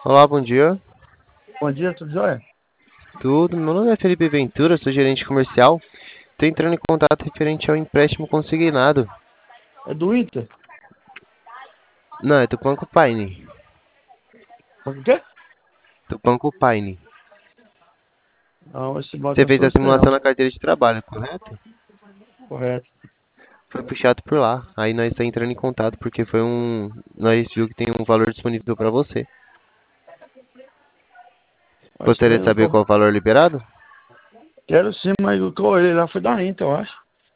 Olá, bom dia. Bom dia, tudo jóia? Tudo? Meu nome é Felipe Ventura, sou gerente comercial. Estou entrando em contato referente ao empréstimo consignado. É do Inter? Não, é do Banco Paine. O quê? Do Banco Paine. Não, esse banco Você eu não fez sou a estranho, não. simulação na carteira de trabalho, correto? Correto. Foi puxado por lá. Aí nós estamos entrando em contato porque foi um. Nós viu que tem um valor disponível para você. Mas Gostaria estranho, de não saber qual é o valor liberado? quero sim, mas o que eu olhei lá foi da Inter, eu acho.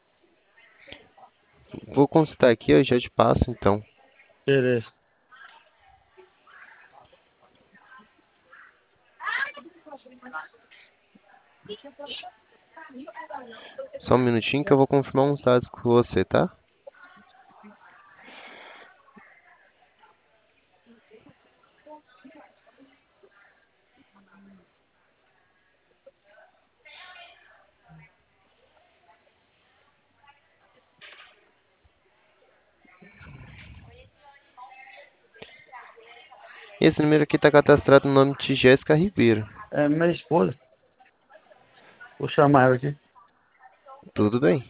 Vou consultar aqui, eu já te passo então. Beleza. Só um minutinho que eu vou confirmar uns dados com você, tá? Esse número aqui está cadastrado no nome de Jéssica Ribeiro. É minha esposa. Vou chamar ela aqui. Tudo bem?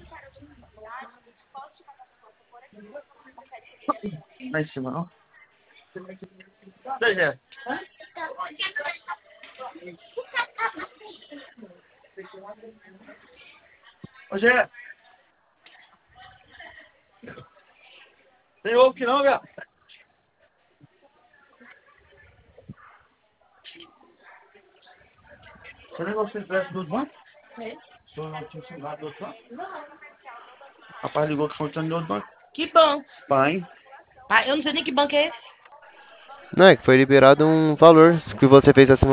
Lá em cima, não? Seja. Ô, Gé, tem ovo aqui não, velho? Você nem gostou de empréstimo do outro banco? Sou eu, tinha celular do outro banco? Rapaz ligou que foi do outro banco. Que banco? Pai. Ah, eu não sei nem que banco é esse. Não, é que foi liberado um valor que você fez a